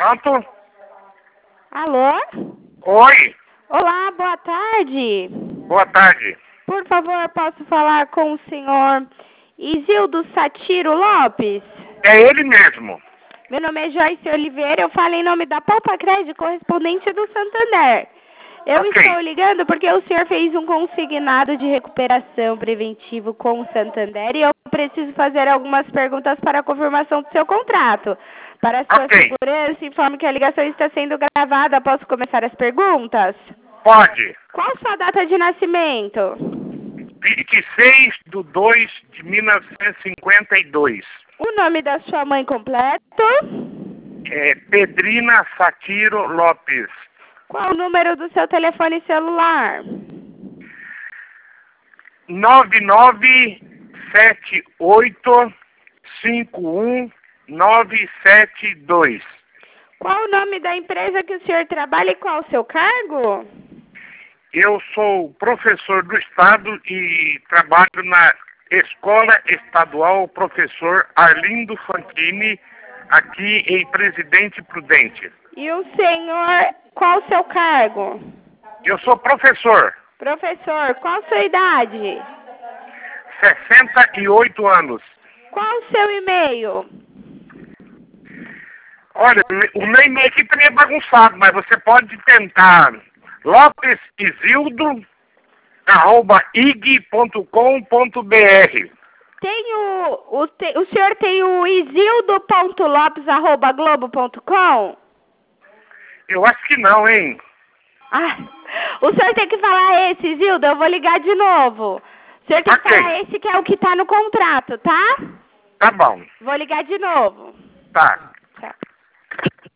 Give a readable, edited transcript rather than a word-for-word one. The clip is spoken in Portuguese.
Pronto? Alô? Oi, Olá, boa tarde. boa tarde. Por favor, posso falar com o senhor Isildo Satiro Lopes? É ele mesmo. Meu nome é Joyce Oliveira, eu falo em nome da Poupa Crédito, correspondente do Santander. Eu Ok. estou ligando porque o senhor fez um consignado de recuperação preventivo com o Santander e eu preciso fazer algumas perguntas para a confirmação do seu contrato. Para a sua Ok. segurança, informo que a ligação está sendo gravada. Posso começar as perguntas? Pode. Qual sua data de nascimento? 26/2/1952. O nome da sua mãe completo? É Pedrina Satiro Lopes. Qual o número do seu telefone celular? 997851 972. Qual o nome da empresa que o senhor trabalha e qual o seu cargo? Eu sou professor do Estado e trabalho na Escola Estadual Professor Arlindo Fantini, aqui em Presidente Prudente. E o senhor, qual o seu cargo? Eu sou professor, Professor, qual a sua idade? 68 anos. Qual o seu e-mail? Olha, o meu e-mail aqui também é bagunçado, mas você pode tentar lopesigildo@ig.com.br. O senhor tem o isildo.lopes@globo.com? Eu acho que não, hein? Ah, o senhor tem que falar esse, Isildo, eu vou ligar de novo. O senhor tem que Ok. falar esse que é o que tá no contrato, tá? Tá bom. Vou ligar de novo. Tá.